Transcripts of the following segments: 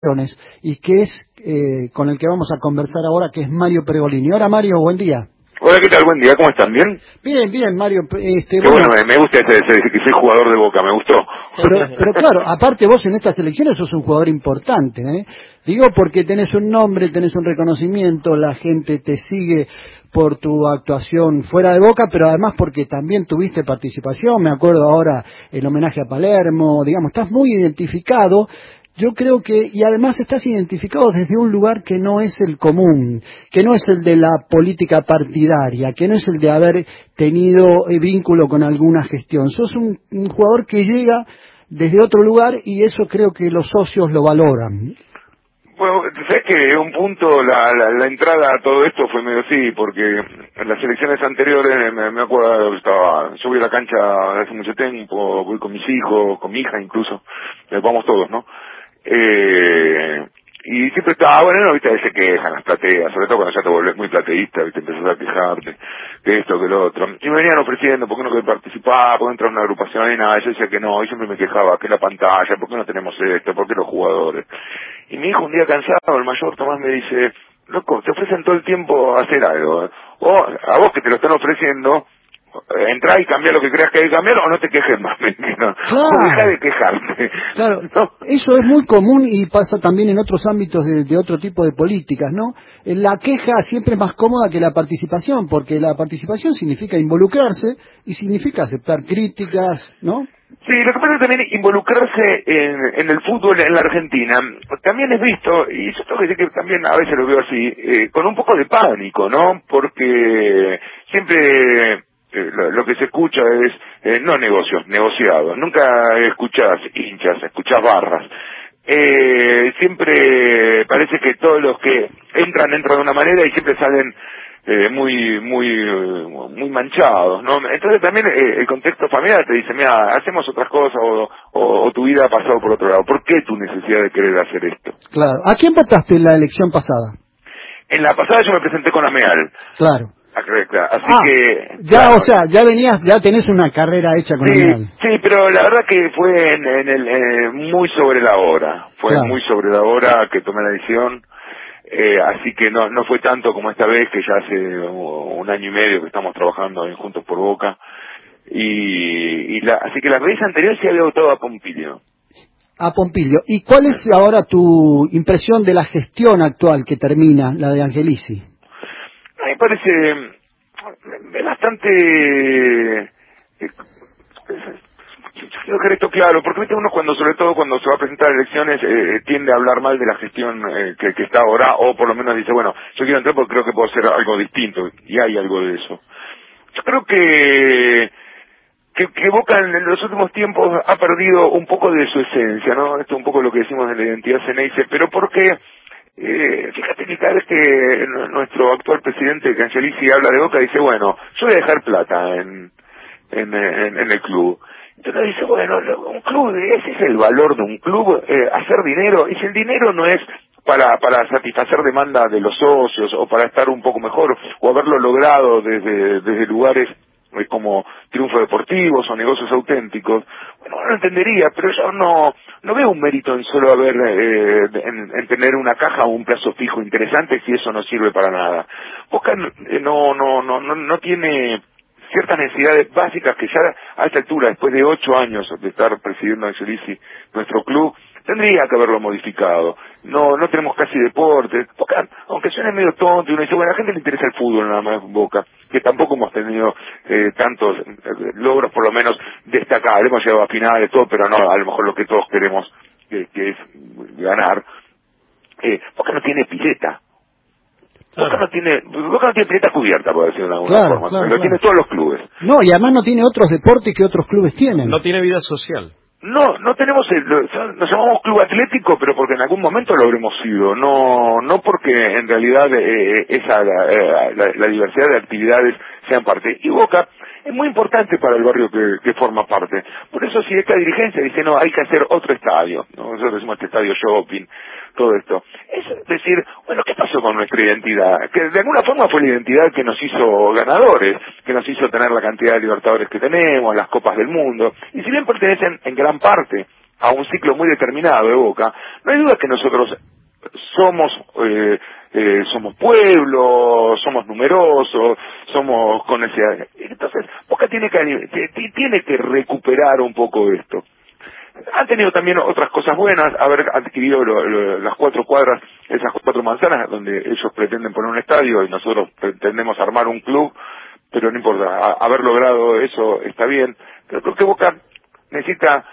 y que es con el que vamos a conversar ahora, que es Mario Pregolini. Hola Mario, buen día. Hola, ¿qué tal? Buen día, ¿cómo están? ¿Bien? Bien, Mario. Qué bueno, me gusta que soy jugador de Boca, me gustó. Pero claro, aparte vos en estas elecciones sos un jugador importante, ¿eh? Digo porque tenés un nombre, tenés un reconocimiento, la gente te sigue por tu actuación fuera de Boca, pero además porque también tuviste participación, me acuerdo ahora el homenaje a Palermo, digamos, estás muy identificado. Yo creo que, y además estás identificado desde un lugar que no es el común, que no es el de la política partidaria, que no es el de haber tenido vínculo con alguna gestión. Sos un jugador que llega desde otro lugar y eso creo que los socios lo valoran. Bueno, sabes que en un punto la entrada a todo esto fue medio así, porque en las elecciones anteriores me acuerdo, yo voy a la cancha hace mucho tiempo, voy con mis hijos, con mi hija incluso, vamos todos, ¿no? Y siempre estaba, bueno, no, viste, se quejan las plateas, sobre todo cuando ya te volvés muy plateísta, viste, empezás a quejarte de esto, que lo otro. Y me venían ofreciendo, ¿por qué no querés participar? ¿Por qué entrar a una agrupación? Y nada, yo decía que no, y siempre me quejaba, que la pantalla, ¿por qué no tenemos esto? ¿Por qué los jugadores? Y mi hijo un día cansado, el mayor Tomás, me dice, loco, te ofrecen todo el tiempo hacer algo, o a vos que te lo están ofreciendo, entrá y cambia lo que creas que hay que cambiar o no te quejes más, ¿no? Claro. O deja de quejarte. Claro, ¿No? eso es muy común y pasa también en otros ámbitos de otro tipo de políticas, ¿no? La queja siempre es más cómoda que la participación, porque la participación significa involucrarse y significa aceptar críticas, ¿no? Sí, lo que pasa es también involucrarse en el fútbol en la Argentina también es visto, y yo tengo que decir que también a veces lo veo así, con un poco de pánico, ¿no? Porque siempre lo que se escucha es no negocios, negociados. Nunca escuchás hinchas, escuchás barras. Siempre parece que todos los que entran de una manera y siempre salen muy manchados, ¿no? Entonces también el contexto familiar te dice, mira, hacemos otras cosas o tu vida ha pasado por otro lado. ¿Por qué tu necesidad de querer hacer esto? Claro. ¿A quién votaste en la elección pasada? En la pasada yo me presenté con Ameal. Claro. Así que... Ya, claro, o sea, ya tenés una carrera hecha con sí, Ameal. sí, pero la verdad que fue muy sobre la hora. Fue Claro. muy sobre la hora que tomé la decisión. Así que no fue tanto como esta vez, que ya hace un año y medio que estamos trabajando en Juntos por Boca. Así que la vez anterior sí había votado a Pompilio. A Pompilio. ¿Y cuál es ahora tu impresión de la gestión actual que termina, la de Angelici? A mí me parece bastante... Yo quiero dejar esto claro, porque viste uno sobre todo cuando se va a presentar a elecciones, tiende a hablar mal de la gestión que está ahora, o por lo menos dice, bueno, yo quiero entrar porque creo que puedo hacer algo distinto, y hay algo de eso. Yo creo que Boca en los últimos tiempos ha perdido un poco de su esencia, ¿no? Esto es un poco lo que decimos de la identidad Ceneice, pero porque fíjate que cada vez que nuestro actual presidente Angelici habla de Boca dice, bueno, yo voy a dejar plata en el club. Entonces dice, bueno, un club, ese es el valor de un club, hacer dinero, y si el dinero no es para satisfacer demanda de los socios o para estar un poco mejor o haberlo logrado desde lugares como triunfos deportivos o negocios auténticos, bueno, no lo entendería, pero yo no veo un mérito en solo en tener una caja o un plazo fijo interesante si eso no sirve para nada. Boca no tiene ciertas necesidades básicas que ya a esta altura, después de 8 años de estar presidiendo Angelici nuestro club, tendría que haberlo modificado. No tenemos casi deportes. Boca, aunque suene medio tonto, y uno dice, bueno, a la gente le interesa el fútbol nada más en Boca, que tampoco hemos tenido tantos logros, por lo menos destacables. Hemos llegado a finales, todo, pero no, a lo mejor lo que todos queremos, que es ganar. Boca no tiene pileta. Claro. Boca no tiene pileta cubierta, por decirlo de alguna forma. Lo tiene todos los clubes. No, y además no tiene otros deportes que otros clubes tienen. No tiene vida social. No tenemos, nos llamamos club atlético, pero porque en algún momento lo habremos sido, no porque en realidad la diversidad de actividades sean parte. Y Boca es muy importante para el barrio que forma parte. Por eso si esta dirigencia dice, no, hay que hacer otro estadio, ¿no? Nosotros decimos este estadio shopping, todo esto. Es decir, bueno, ¿qué pasó con nuestra identidad? Que de alguna forma fue la identidad que nos hizo ganadores, que nos hizo tener la cantidad de libertadores que tenemos, las copas del mundo. Y si bien pertenecen en gran parte a un ciclo muy determinado de Boca, no hay duda que nosotros somos pueblo, somos numerosos, somos con necesidades. Entonces, Boca tiene que recuperar un poco esto. Han tenido también otras cosas buenas, haber adquirido las 4 cuadras, esas 4 manzanas, donde ellos pretenden poner un estadio y nosotros pretendemos armar un club, pero no importa, haber logrado eso está bien. Pero creo que Boca necesita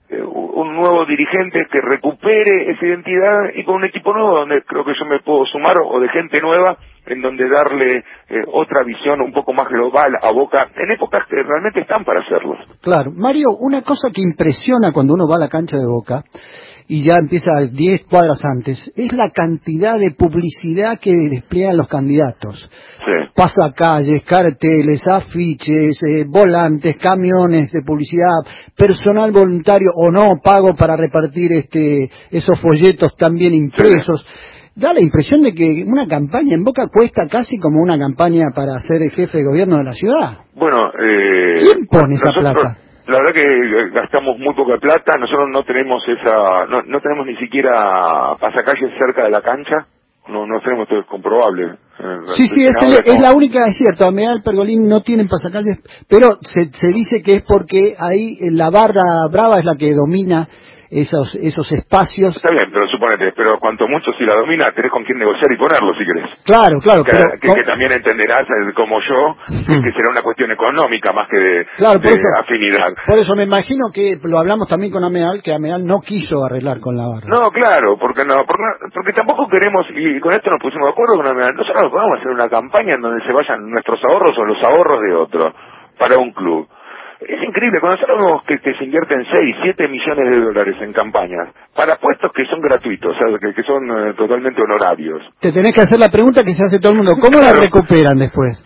un nuevo dirigente que recupere esa identidad y con un equipo nuevo donde creo que yo me puedo sumar, o de gente nueva, en donde darle otra visión un poco más global a Boca en épocas que realmente están para hacerlo. Claro. Mario, una cosa que impresiona cuando uno va a la cancha de Boca y ya empieza 10 cuadras antes, es la cantidad de publicidad que despliegan los candidatos. Sí. Pasacalles, carteles, afiches, volantes, camiones de publicidad, personal voluntario o no pago para repartir esos folletos también impresos. Sí. Da la impresión de que una campaña en Boca cuesta casi como una campaña para ser el jefe de gobierno de la ciudad. Bueno, ¿quién pone esa plata? La verdad que gastamos muy poca plata, nosotros no tenemos no tenemos ni siquiera pasacalles cerca de la cancha, no tenemos, esto es comprobable. Sí, es la única, es cierto, Ameal, Pergolini no tienen pasacalles, pero se dice que es porque ahí la barra brava es la que domina esos espacios. Está bien, pero suponete, pero cuanto mucho si la domina, tenés con quién negociar y ponerlo si querés. Claro, que también entenderás, como yo, que será una cuestión económica más que de afinidad. Por eso me imagino que lo hablamos también con Ameal, que Ameal no quiso arreglar con la barra. No, claro, porque tampoco queremos, y con esto nos pusimos de acuerdo con Ameal, nosotros podemos hacer una campaña en donde se vayan nuestros ahorros o los ahorros de otro para un club. Es increíble, cuando nosotros vemos que se invierten 6, 7 millones de dólares en campañas para puestos que son gratuitos, o sea, que son totalmente honorarios. Te tenés que hacer la pregunta que se hace todo el mundo, ¿cómo la recuperan después?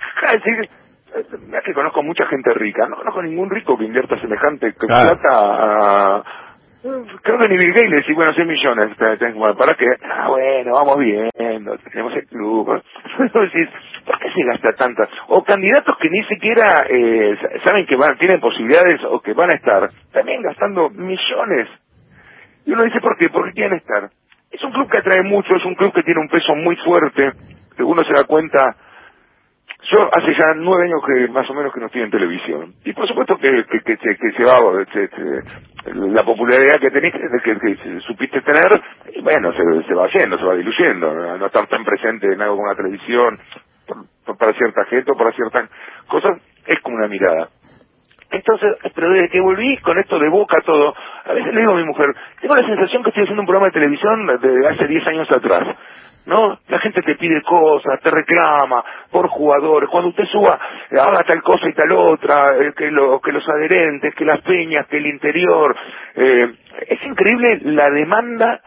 Es que conozco mucha gente rica, no conozco ningún rico que invierta semejante plata creo que ni Bill Gates le decía, bueno, 6 millones, ¿para qué? Bueno, vamos viendo, tenemos el club. ¿Por qué se gasta tanta? O candidatos que ni siquiera saben que tienen posibilidades o que van a estar, también gastando millones. Y uno dice, ¿por qué? ¿Por qué quieren estar? Es un club que atrae mucho, es un club que tiene un peso muy fuerte, que uno se da cuenta. Yo hace ya 9 años que más o menos que no estoy en televisión. Y por supuesto que se va, la popularidad que tenés, que supiste tener, y bueno, se va yendo, se va diluyendo. No estar tan presente en algo como la televisión, para cierta gente o para ciertas cosas, es como una mirada. Entonces, pero desde que volví con esto de Boca todo, a veces le digo a mi mujer, tengo la sensación que estoy haciendo un programa de televisión de hace 10 años atrás. ¿No? La gente te pide cosas, te reclama por jugadores, cuando usted suba, haga tal cosa y tal otra, que los adherentes, que las peñas, que el interior. Es increíble la demanda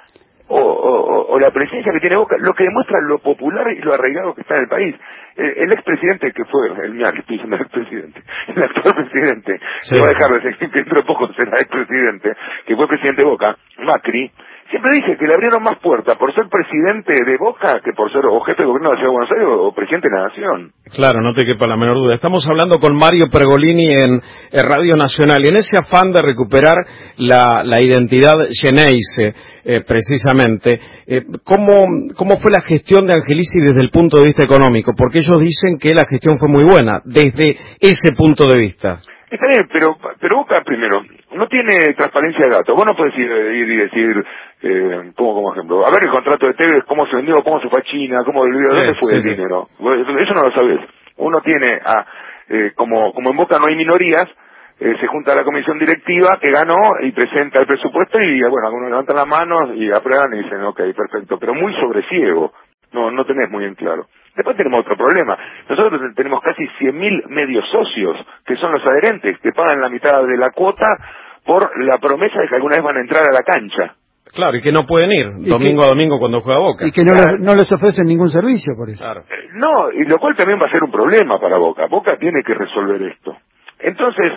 o la presencia que tiene Boca, lo que demuestra lo popular y lo arraigado que está en el país. El expresidente que fue, estoy diciendo el expresidente, el actual presidente, sí, que va a dejar de ser, que dentro de poco será expresidente, que fue presidente de Boca, Macri, siempre dice que le abrieron más puertas por ser presidente de Boca que por ser o jefe de gobierno de la Ciudad de Buenos Aires o presidente de la Nación. Claro, no te quepa la menor duda. Estamos hablando con Mario Pergolini en Radio Nacional y en ese afán de recuperar la identidad Xeneize, precisamente, ¿cómo fue la gestión de Angelici desde el punto de vista económico? Porque ellos dicen que la gestión fue muy buena desde ese punto de vista. Está bien, pero Boca, primero, no tiene transparencia de datos. Vos no podés ir y decir, como ejemplo, a ver el contrato de Tevez, cómo se vendió, cómo se fue a China, dónde fue el dinero. Eso no lo sabés. Uno tiene, como en Boca no hay minorías, se junta la comisión directiva que ganó y presenta el presupuesto y, bueno, algunos levantan las manos y aprueban y dicen, ok, perfecto, pero muy sobre ciego. No tenés muy bien claro. Después tenemos otro problema. Nosotros tenemos casi 100.000 medios socios, que son los adherentes, que pagan la mitad de la cuota por la promesa de que alguna vez van a entrar a la cancha. Claro, y que no pueden ir domingo a domingo cuando juega Boca. Y que no les ofrecen ningún servicio por eso. Claro. No, y lo cual también va a ser un problema para Boca. Boca tiene que resolver esto. Entonces,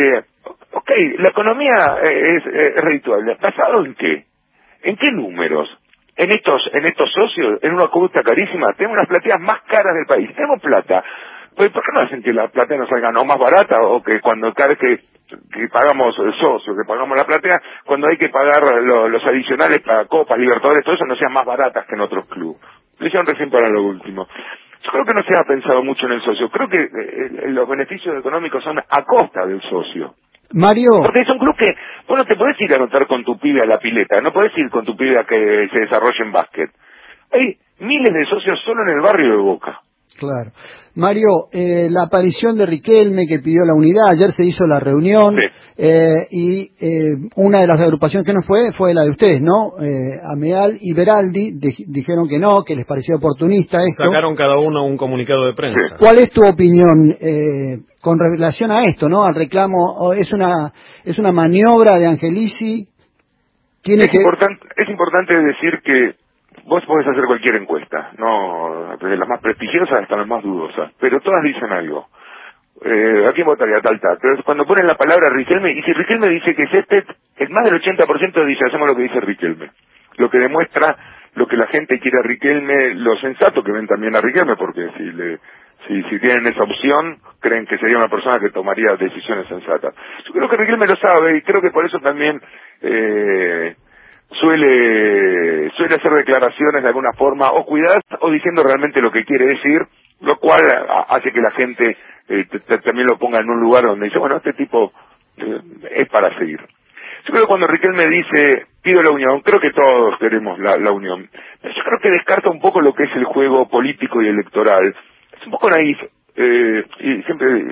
la economía es redituable. ¿Basado en qué? ¿En qué números? En estos socios, en una cuota carísima, tenemos las plateas más caras del país. Tenemos plata. Pues, ¿por qué no hacen que la platea nos salga no más barata o que cuando cada vez que que pagamos socios, que pagamos la platea, cuando hay que pagar los adicionales para Copas, Libertadores, todo eso no sean más baratas que en otros clubes. Lo hicieron recién para lo último. Yo creo que no se ha pensado mucho en el socio. Creo que los beneficios económicos son a costa del socio. Mario. Porque es un club que vos no te podés ir a anotar con tu pibe a la pileta, no podés ir con tu pibe a que se desarrolle en básquet. Hay miles de socios solo en el barrio de Boca. Claro. Mario, la aparición de Riquelme que pidió la unidad, ayer se hizo la reunión, Sí. y una de las agrupaciones que no fue la de ustedes, ¿no? Ameal y Beraldi dijeron que no, que les parecía oportunista esto. Sacaron cada uno un comunicado de prensa. ¿Cuál es tu opinión con relación a esto, no? Al reclamo, ¿es una maniobra de Angelici? Es importante decir que vos podés hacer cualquier encuesta, no desde las más prestigiosas hasta las más dudosas, pero todas dicen algo. ¿A quién votaría tal? Pero cuando ponen la palabra Riquelme, y si Riquelme dice que Césped, el más del 80% dice hacemos lo que dice Riquelme, lo que demuestra lo que la gente quiere a Riquelme, lo sensato que ven también a Riquelme, porque si tienen esa opción, creen que sería una persona que tomaría decisiones sensatas. Yo creo que Riquelme lo sabe, y creo que por eso también suele hacer declaraciones de alguna forma o cuidadas o diciendo realmente lo que quiere decir, lo cual hace que la gente también lo ponga en un lugar donde dice, bueno, este tipo es para seguir. Yo creo que cuando Riquelme dice pido la unión, creo que todos queremos la unión, pero yo creo que descarta un poco lo que es el juego político y electoral. Es un poco naif, y siempre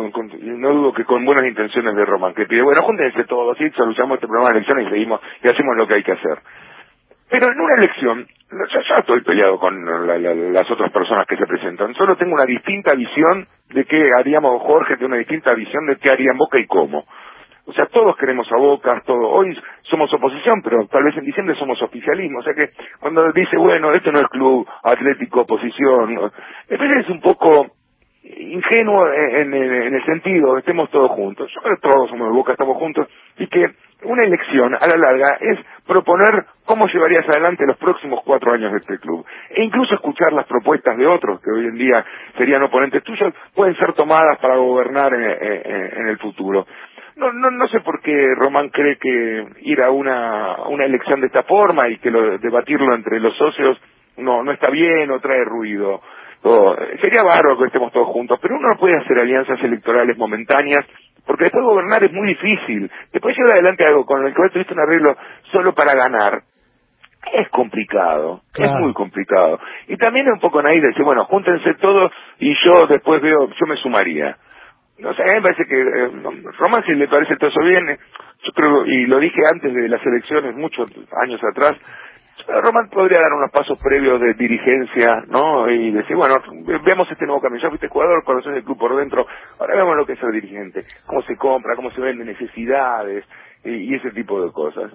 no dudo que con buenas intenciones de Román, que pide, bueno, júntense todos, así solucionamos este problema de elecciones y seguimos y hacemos lo que hay que hacer. Pero en una elección, ya estoy peleado con las otras personas que se presentan, solo tengo una distinta visión de qué haríamos, Jorge tiene una distinta visión de qué haría Boca y cómo. O sea, todos queremos a Boca, hoy somos oposición, pero tal vez en diciembre somos oficialismo. O sea que cuando dice, bueno, esto no es club atlético, oposición, es un poco ingenuo en el sentido, estemos todos juntos. Yo creo que todos somos de Boca, estamos juntos, y que una elección a la larga es proponer cómo llevarías adelante los próximos 4 años de este club. E incluso escuchar las propuestas de otros, que hoy en día serían oponentes tuyos, pueden ser tomadas para gobernar en el futuro. No sé por qué Román cree que ir a una elección de esta forma y que debatirlo entre los socios no está bien o trae ruido. Sería bárbaro que estemos todos juntos, pero uno no puede hacer alianzas electorales momentáneas, porque después gobernar es muy difícil. Después llevar adelante algo con el que vos tuviste un arreglo solo para ganar, es complicado, claro. Es muy complicado. Y también es un poco naif decir, bueno, júntense todos y yo después yo me sumaría. No sé, a mí me parece que Román, si le parece todo eso bien, yo creo, y lo dije antes de las elecciones, muchos años atrás, Román podría dar unos pasos previos de dirigencia, ¿no? Y decir, bueno, veamos este nuevo camino. Ya fuiste jugador, conoces el club por dentro, ahora vemos lo que es ser dirigente, cómo se compra, cómo se venden necesidades, y ese tipo de cosas.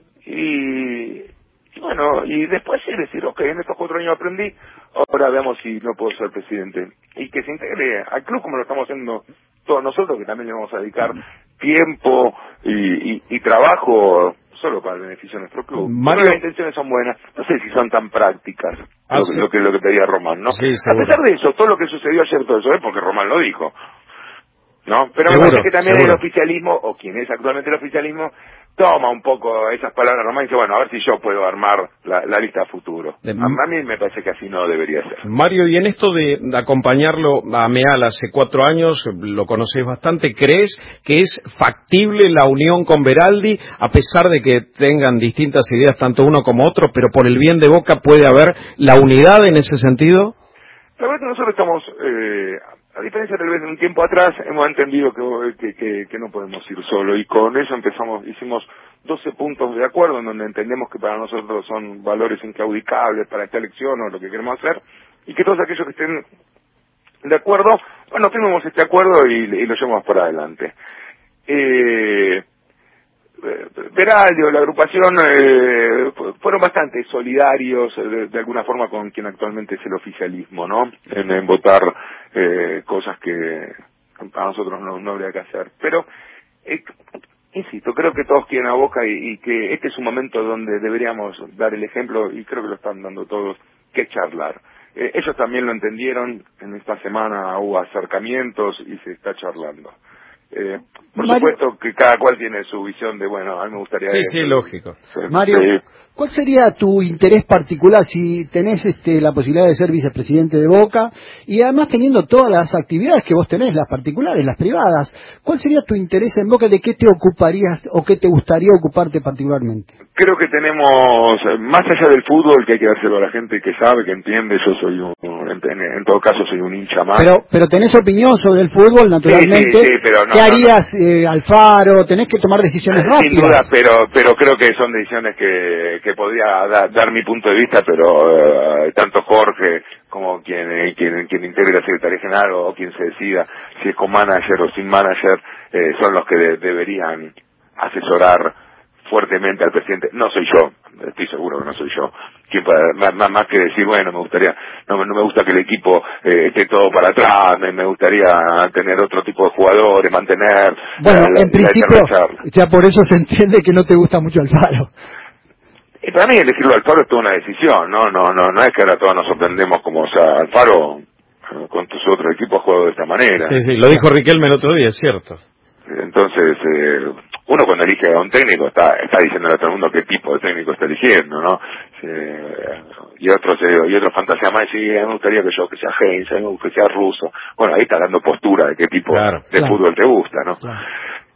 Y bueno, y después sí decir, ok, en estos 4 años aprendí, ahora veamos si no puedo ser presidente. Y que se integre al club como lo estamos haciendo todos nosotros, que también le vamos a dedicar tiempo y trabajo solo para el beneficio de nuestro club. Mario, las intenciones son buenas, no sé si son tan prácticas, lo que pedía Román, ¿no? Sí, a pesar de eso, todo lo que sucedió ayer, todo eso es porque Román lo dijo, ¿no? Pero me parece que también el oficialismo, o quien es actualmente el oficialismo, toma un poco esas palabras Román y dice, bueno, a ver si yo puedo armar la lista a futuro. A mí me parece que así no debería ser. Mario, y en esto de acompañarlo a Meal hace 4 años, lo conocés bastante, ¿crees que es factible la unión con Beraldi, a pesar de que tengan distintas ideas tanto uno como otro, pero por el bien de Boca puede haber la unidad en ese sentido? La verdad que nosotros estamos, a diferencia tal vez de un tiempo atrás, hemos entendido que no podemos ir solo, y con eso hicimos 12 puntos de acuerdo en donde entendemos que para nosotros son valores inclaudicables para esta elección o lo que queremos hacer, y que todos aquellos que estén de acuerdo, bueno, firmemos este acuerdo y lo llevamos para adelante. Beraldi o la agrupación fueron bastante solidarios de alguna forma con quien actualmente es el oficialismo, ¿no? En votar cosas que a nosotros no habría que hacer. Pero, insisto, creo que todos quieren a Boca y que este es un momento donde deberíamos dar el ejemplo, y creo que lo están dando todos, que charlar. Ellos también lo entendieron, en esta semana hubo acercamientos y se está charlando. Por supuesto que cada cual tiene su visión de, bueno, a mí me gustaría... Sí, lógico. Mario, ¿cuál sería tu interés particular si tenés la posibilidad de ser vicepresidente de Boca y además teniendo todas las actividades que vos tenés, las particulares, las privadas? ¿Cuál sería tu interés en Boca? ¿De qué te ocuparías o qué te gustaría ocuparte particularmente? Creo que tenemos, más allá del fútbol, que hay que dárselo a la gente que sabe, que entiende. Yo soy en todo caso soy un hincha más. Pero tenés opinión sobre el fútbol, naturalmente. Sí, pero no. ¿Qué harías, Alfaro? Tenés que tomar decisiones rápidas. Sin duda, pero creo que son decisiones que podría dar mi punto de vista, pero tanto Jorge como quien integre la Secretaría General o quien se decida si es con manager o sin manager, son los que deberían asesorar fuertemente al presidente. No soy yo, estoy seguro que no soy yo quien más que decir, bueno, me gustaría, no me gusta que el equipo esté todo para atrás, me gustaría tener otro tipo de jugadores, mantener en principio ya por eso se entiende que no te gusta mucho Alfaro. Y para mí elegirlo a Alfaro es toda una decisión, no es que ahora todos nos sorprendemos como, o sea, Alfaro con tus otros equipos ha jugado de esta manera. Sí, lo dijo Riquelme el otro día, es cierto. Entonces, uno cuando elige a un técnico está diciéndole a todo el mundo qué tipo de técnico está eligiendo, ¿no? Y otros fantasean más, sí, me gustaría que sea Heinz, a mí me gustaría que sea ruso. Bueno, ahí está dando postura de qué tipo de fútbol te gusta, ¿no? Claro.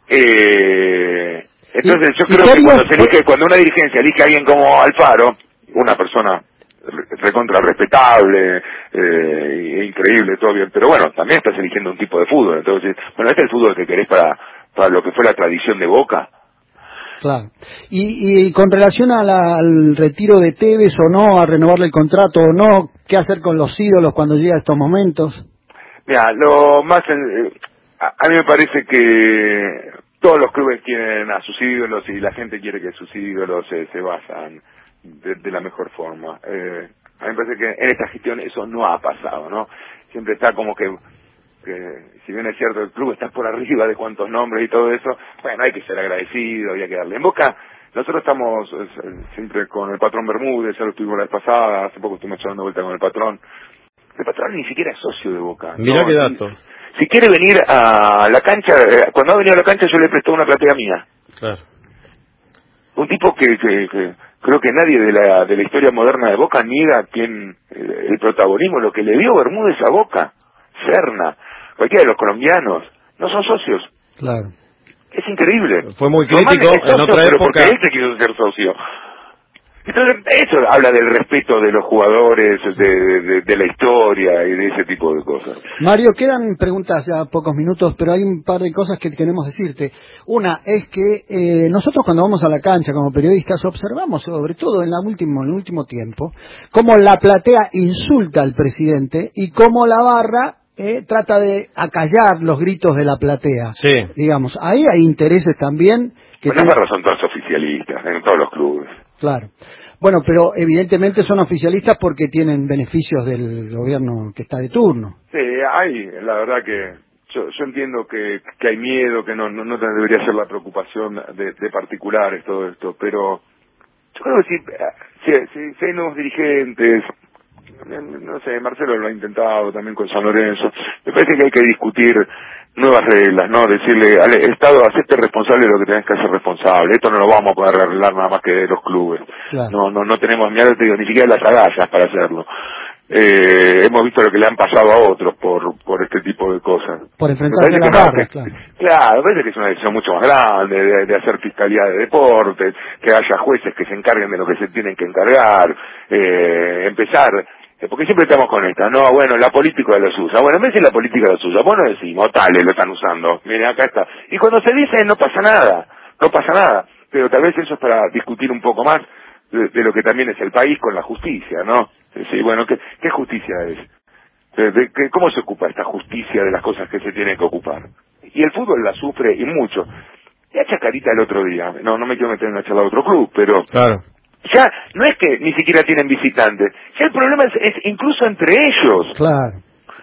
Entonces yo creo que cuando una dirigencia elige a alguien como Alfaro, una persona recontra respetable, increíble, todo bien, pero bueno, también estás eligiendo un tipo de fútbol. Entonces, bueno, este es el fútbol que querés para lo que fue la tradición de Boca. Claro. Y con relación al retiro de Tevez o no, a renovarle el contrato o no, ¿qué hacer con los ídolos cuando llega estos momentos? Mira, lo más a mí me parece que todos los clubes tienen a sus ídolos y la gente quiere que sus ídolos se basan de la mejor forma. A mí me parece que en esta gestión eso no ha pasado, ¿no? Siempre está como que si bien es cierto el club está por arriba de cuántos nombres y todo eso, bueno, hay que ser agradecido y hay que darle. En Boca nosotros estamos siempre con el patrón Bermúdez, ya lo tuvimos la vez pasada, hace poco estuvimos echando vuelta con el patrón. El patrón ni siquiera es socio de Boca. Mirá qué dato. Si quiere venir a la cancha, cuando ha venido a la cancha yo le he prestado una platea mía. Claro. Un tipo que creo que nadie de la historia moderna de Boca niega el protagonismo, lo que le dio Bermúdez a Boca, Serna, cualquiera de los colombianos, no son socios. Claro. Es increíble. Fue muy crítico en otra época. Porque él se quiso ser socio. Entonces, eso habla del respeto de los jugadores, de la historia y de ese tipo de cosas. Mario, quedan preguntas ya pocos minutos, pero hay un par de cosas que queremos decirte. Una es que nosotros cuando vamos a la cancha como periodistas observamos, sobre todo en el último tiempo, cómo la platea insulta al presidente y cómo la barra trata de acallar los gritos de la platea. Sí. Digamos, ahí hay intereses también. Las barras son todas oficialistas en todos los clubes. Claro. Bueno, pero evidentemente son oficialistas porque tienen beneficios del gobierno que está de turno. Sí, la verdad que yo entiendo que hay miedo, que no debería ser la preocupación de particulares todo esto, pero yo creo que si hay nuevos dirigentes, no sé, Marcelo lo ha intentado también con San Lorenzo, me parece que hay que discutir nuevas reglas, ¿no? Decirle al Estado, hacete responsable de lo que tenés que hacer responsable. Esto no lo vamos a poder arreglar nada más que de los clubes. Claro. No tenemos, ni siquiera las agallas para hacerlo. Hemos visto lo que le han pasado a otros por este tipo de cosas. Por enfrentarse a las barras, claro. Claro, parece que es una decisión mucho más grande de hacer fiscalía de deportes, que haya jueces que se encarguen de lo que se tienen que encargar, empezar. Porque siempre estamos con esta, no, bueno, la política los usa. Bueno, en vez de la política los usa, bueno, decimos, tales lo están usando. Miren, acá está. Y cuando se dice, no pasa nada. Pero tal vez eso es para discutir un poco más de lo que también es el país con la justicia, ¿no? Sí, bueno, ¿qué justicia es? ¿Cómo se ocupa esta justicia de las cosas que se tienen que ocupar? Y el fútbol la sufre y mucho. Y a Chacarita el otro día, no me quiero meter en una charla de otro club, pero... Claro. Ya no es que ni siquiera tienen visitantes, ya el problema es incluso entre ellos. Claro.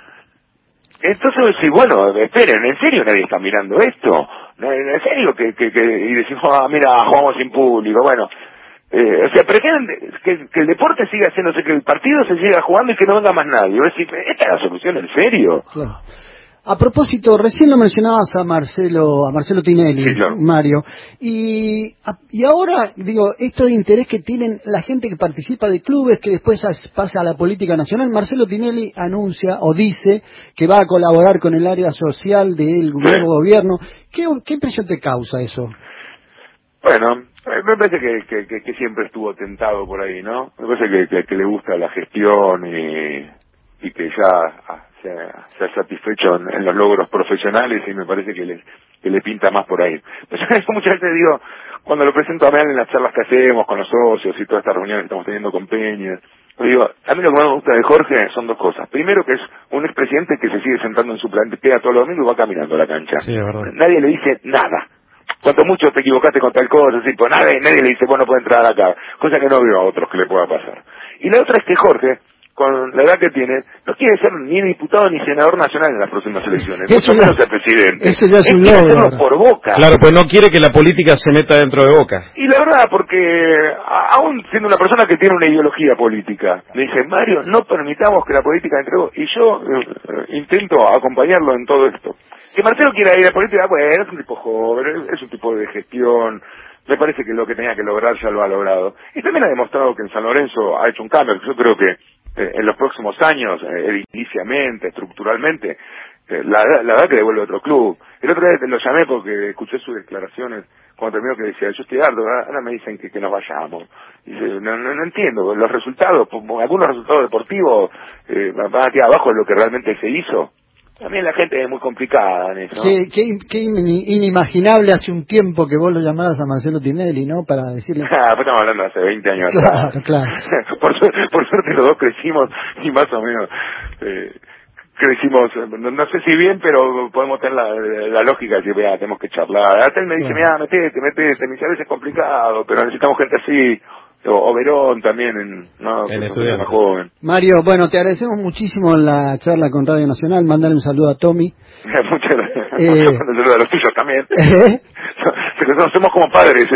Entonces, sí, bueno, esperen, ¿en serio nadie está mirando esto? ¿En serio y decimos, mira, jugamos sin público? Bueno, o sea, pretenden que el deporte siga haciéndose, que el partido se siga jugando y que no venga más nadie. Es decir, ¿esta es la solución en serio? Claro. A propósito, recién lo mencionabas a Marcelo Tinelli, sí, claro. Mario, y ahora, digo, esto de interés que tienen la gente que participa de clubes, que después pasa a la política nacional. Marcelo Tinelli anuncia o dice que va a colaborar con el área social del nuevo gobierno. ¿Qué impresión te causa eso? Bueno, me parece que siempre estuvo tentado por ahí, ¿no? Me parece que le gusta la gestión y que ya se ha satisfecho en los logros profesionales, y me parece que le pinta más por ahí. Pero eso muchas veces digo, cuando lo presento a Meal en las charlas que hacemos con los socios y todas estas reuniones que estamos teniendo con Peña, digo, a mí lo que más me gusta de Jorge son dos cosas. Primero, que es un expresidente que se sigue sentando en su plantea todos los domingos y va caminando a la cancha. Sí, es verdad. Nadie le dice nada. Cuanto mucho te equivocaste con tal cosa, así, pues nadie le dice, bueno, puede entrar acá, cosa que no veo a otros que le pueda pasar. Y la otra es que Jorge, con la edad que tiene, no quiere ser ni diputado ni senador nacional en las próximas elecciones, mucho menos ser presidente. Eso ya es un logro. Hacerlo por Boca. Claro, pues no quiere que la política se meta dentro de Boca. Y la verdad, porque aún siendo una persona que tiene una ideología política, le dice, Mario, no permitamos que la política entre vos. Y yo intento acompañarlo en todo esto. Que Marcelo quiera ir a política, bueno, es un tipo joven, es un tipo de gestión, me parece que lo que tenía que lograr ya lo ha logrado. Y también ha demostrado que en San Lorenzo ha hecho un cambio. Yo creo que en los próximos años, ediliciamente, estructuralmente, la verdad que devuelve otro club. El otro día lo llamé porque escuché sus declaraciones cuando terminó, que decía, yo estoy harto, ahora me dicen que nos vayamos. Y dice, no entiendo, los resultados, algunos resultados deportivos van aquí abajo de lo que realmente se hizo. También la gente es muy complicada en eso, ¿no? Sí, qué inimaginable hace un tiempo que vos lo llamaras a Marcelo Tinelli, ¿no? Para decirle... Pues estamos hablando hace 20 años claro, atrás. Claro. Por suerte los dos crecimos y más o menos crecimos, no sé si bien, pero podemos tener la lógica de decir, vea, tenemos que charlar. Hasta él me dice, mira, metete, me dice, a veces es complicado, pero necesitamos gente así. O Verón también, en estudiantes. Joven. Mario, bueno, te agradecemos muchísimo la charla con Radio Nacional. Mándale un saludo a Tommy. Muchas gracias. Un saludo a los tuyos también. Somos como padres.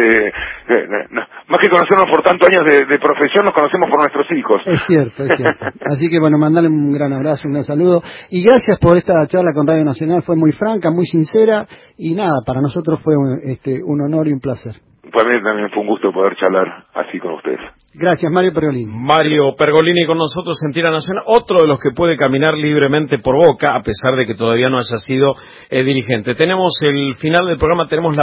Más que conocernos por tantos años de profesión, nos conocemos por nuestros hijos. Es cierto, es cierto. Así que bueno, mandale un gran abrazo, un gran saludo. Y gracias por esta charla con Radio Nacional. Fue muy franca, muy sincera. Y nada, para nosotros fue un honor y un placer. Para mí también fue un gusto poder charlar así con ustedes. Gracias, Mario Pergolini. Mario Pergolini con nosotros en Tira Nacional, otro de los que puede caminar libremente por Boca, a pesar de que todavía no haya sido dirigente. Tenemos el final del programa, tenemos la